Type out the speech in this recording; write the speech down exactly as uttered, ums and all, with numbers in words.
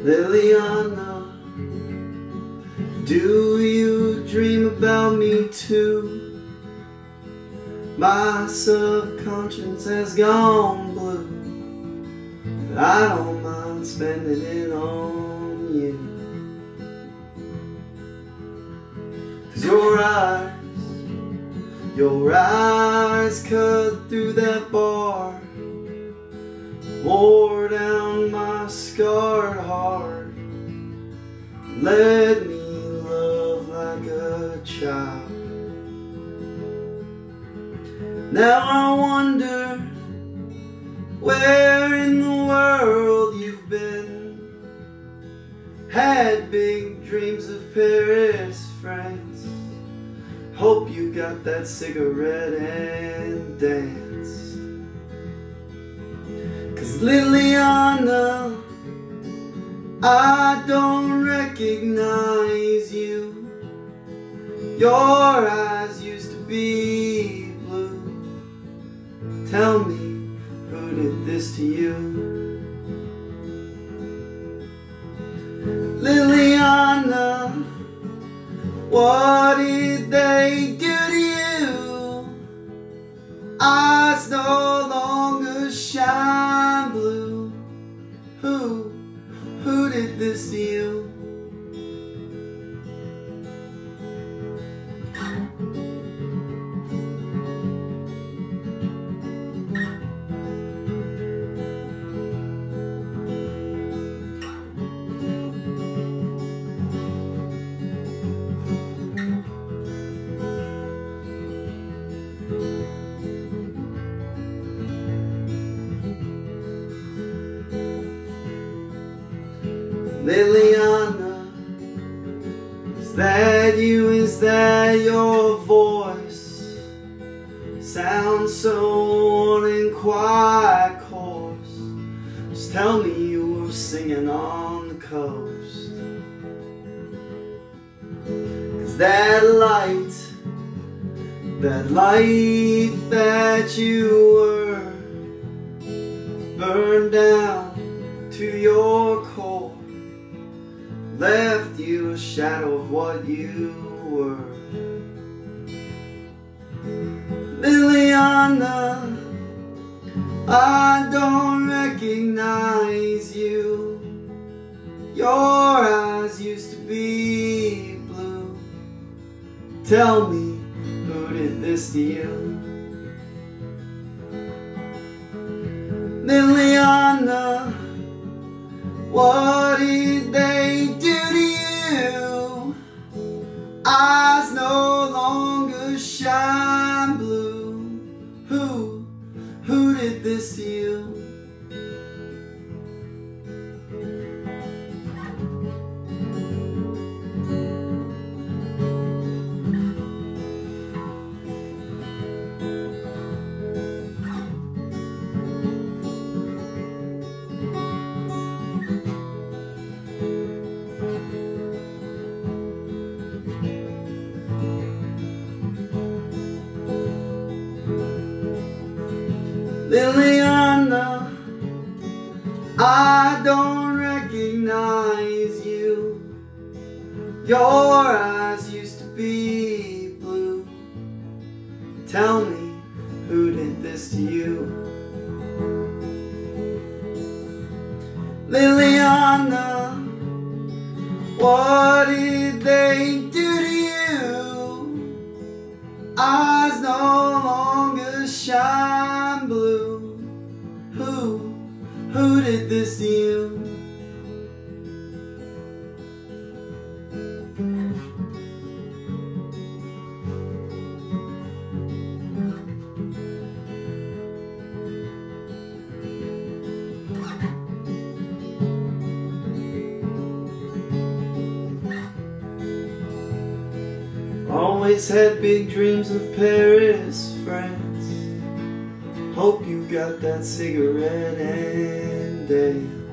Liliana, do you dream about me too? My subconscious has gone blue, but I don't mind spending it on you. 'Cause your eyes, your eyes cut through that bar, wore down my scarred heart, let me love like a child. Now I wonder where in the world you've been. Had big dreams of Paris, France. Hope you got that cigarette and danced. 'Cause Liliana, I don't recognize you. Your eyes used to be blue. Tell me, who did this to you? Liliana, what did they do to you? Eyes no longer shine blue. Who, who did this to you? Liliana, is that you, is that your voice? Sounds so unquiet, coarse. Just tell me you were singing on the coast. 'Cause that light, that light that you were, burned down to your core, left you a shadow of what you were. Liliana, I don't recognize you. Your eyes used to be blue. Tell me, who did this to you? Liliana, what did they do to you? Eyes no longer shine blue. Who, who did this to you? Liliana, I don't recognize you. Your eyes used to be blue. Tell me, who did this to you? Liliana, what did they do to you? Eyes no longer shine blue. Who, who did this to you? Always had big dreams of Paris, France. Hope you got that cigarette and dance.